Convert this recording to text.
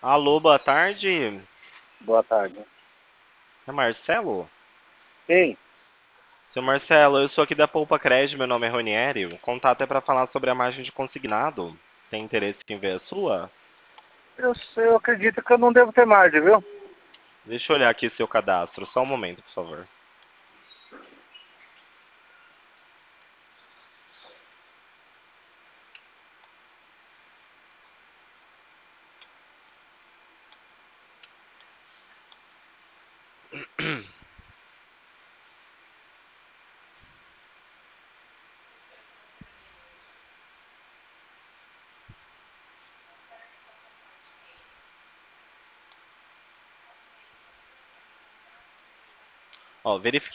Alô, boa tarde. Boa tarde. É Marcelo? Sim, Seu Marcelo, eu sou aqui da Poupa Cred, meu nome é Ronieri. O contato é para falar sobre a margem de consignado. Tem interesse em ver a sua? eu acredito que eu não devo ter margem, viu? Deixa eu olhar aqui seu cadastro, só um momento, por favor. Ó, verifiquei